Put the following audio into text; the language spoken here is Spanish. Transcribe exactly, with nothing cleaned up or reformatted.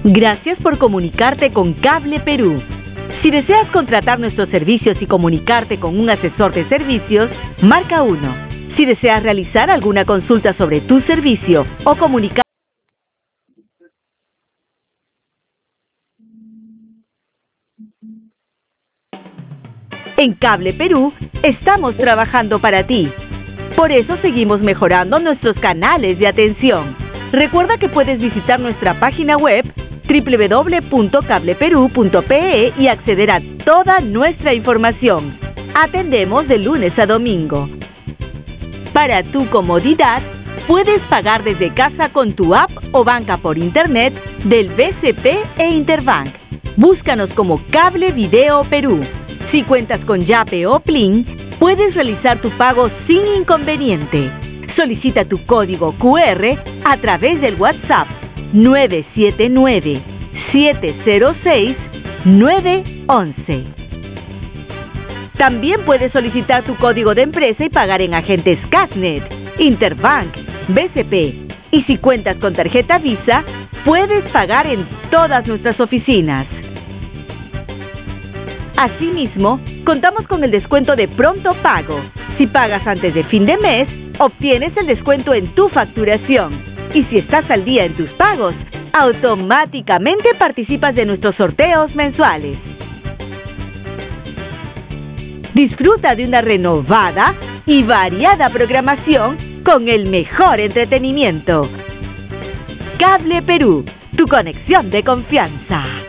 Gracias por comunicarte con Cable Perú. Si deseas contratar nuestros servicios y comunicarte con un asesor de servicios, marca uno. Si deseas realizar alguna consulta sobre tu servicio o comunicar en Cable Perú, estamos trabajando para ti. Por eso seguimos mejorando nuestros canales de atención. Recuerda que puedes visitar nuestra página web doble u doble u doble u punto cable perú punto pe e y acceder a toda nuestra información. Atendemos de lunes a domingo. Para tu comodidad, puedes pagar desde casa con tu app o banca por internet del B C P e Interbank. Búscanos como Cable Video Perú. Si cuentas con Yape o Plin, puedes realizar tu pago sin inconveniente. Solicita tu código cu erre a través del WhatsApp nueve siete nueve, siete cero seis, nueve once. También puedes solicitar tu código de empresa y pagar en agentes Casnet, Interbank, B C P. Y si cuentas con tarjeta Visa, puedes pagar en todas nuestras oficinas. Asimismo, contamos con el descuento de pronto pago. Si pagas antes de fin de mes, obtienes el descuento en tu facturación. Y si estás al día en tus pagos, automáticamente participas de nuestros sorteos mensuales. Disfruta de una renovada y variada programación con el mejor entretenimiento. Cable Perú, tu conexión de confianza.